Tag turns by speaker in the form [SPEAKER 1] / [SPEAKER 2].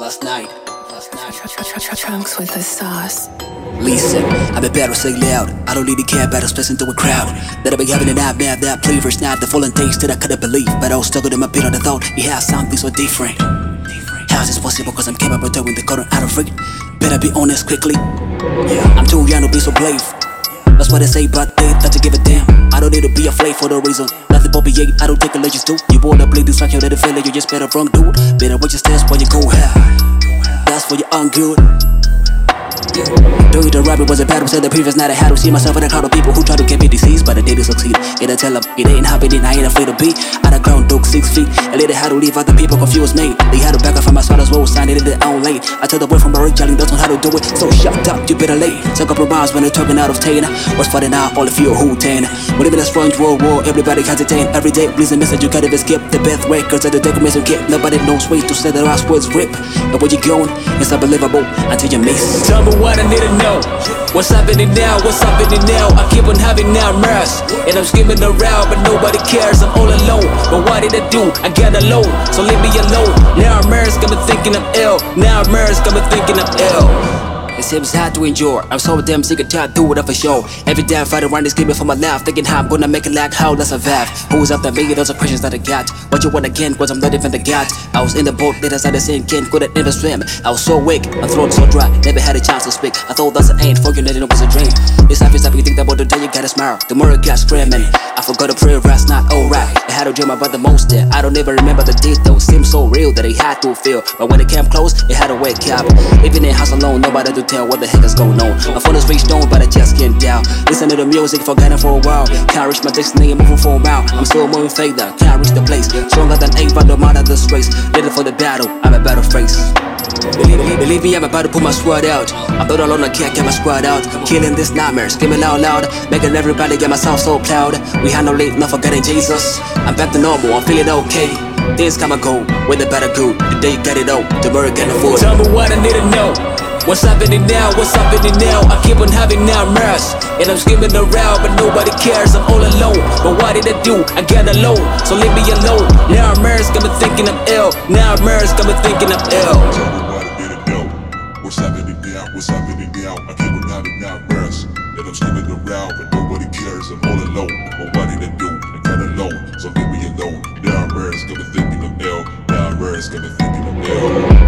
[SPEAKER 1] last night.
[SPEAKER 2] Trunks with the sauce.
[SPEAKER 1] Listen, I've been better, say loud. I don't really care about expressing to a crowd that I've been having a nightmare, that previous night, the fallen days that I couldn't believe. But I was stuck in my bit on the thought, it has something so different. How is this possible? Cause I'm capable of doing the current out of reach. Better be honest quickly. Yeah, I'm too young to be so brave. That's what they say, but they thought to give a damn. I don't need to be a flake for no reason. Nothing but be I don't take a legends do. You wanna play distraction, let it feel like you just better wrong dude. Better watch your steps when you go high. That's for your own good. Doing the rabbit was a battle, said the previous night I had to see myself in a crowd of people who try to get me diseased, but I didn't succeed. And I tell them it ain't happening, I ain't afraid to be out of ground, dog 6 feet. And later had to leave other people confused me. They had to back up from my spot as well, signed it in their own lane. I tell the boy from my rig, telling that's not how to do it. So shut up, you better lay. So compromise when they're talking out of Tane. What's fighting out, all of you who tan. We live in a strange world war, everybody hesitate. Every day, please a message, you can't even skip. The best records and the decoration kit. Nobody knows ways to say the last words rip. And where you going, it's unbelievable until you miss.
[SPEAKER 3] Tell me what I need to know. What's happening now? What's happening now? I keep on having nightmares, and I'm screaming around, but nobody cares. I'm all alone. But what did I do? I got alone, so leave me alone. Nightmares got me thinking I'm ill. Nightmares got me thinking I'm ill.
[SPEAKER 1] It seems hard to endure. I'm so damn sick and tired, do it for sure. Every day I fight around this game for my life, thinking how I'm gonna make it like how let's survive. Who's up there making those are questions that I got? What you want again? Cause I'm not even the god. I was in the boat, later started sinking, couldn't even swim. I was so weak, my throat so dry, never had a chance to speak. I thought that's an ain't, fortunate it was a dream. This life is like you think about the day you gotta smile. Tomorrow you got screaming. I forgot to pray last night, alright. I had a dream about the monster. I don't even remember the details. Seems so real that it had to feel. But when it came close, it had to wake up. Even in house alone, nobody to tell what the heck is going on. My phone is reached on, but I just can't down. Listen to the music, forgetting for a while. Can't reach my destiny, moving for a while. I'm still moving further, can't reach the place. Stronger than Ava, no matter the race. Ready for the battle, I'm about to face. Believe me, I'm about to put my squad out. I thought alone I can't get my squad out. Killing these nightmares, screaming out loud, making everybody get myself so proud. We had no late, not forgetting Jesus. I'm back to normal, I'm feeling okay. Things come and go, when they better go. Today you get it out, tomorrow you can afford.
[SPEAKER 3] Tell me what I need to know. What's happening now? What's happening now? I keep on having nightmares, and I'm screaming around, but nobody cares. I'm all alone. But what did I do? I got alone, so leave me alone. Nightmares got me thinking I'm ill. Nightmares got me thinking I'm ill.
[SPEAKER 4] Tell me what I need to know. What's happening now? What's happening now? I keep on having nightmares, and I'm screaming around, but nobody cares. I'm all alone. But what did I do? I got alone, so leave me alone. Nightmares got me thinking I'm ill. Nightmares got me thinking I'm ill.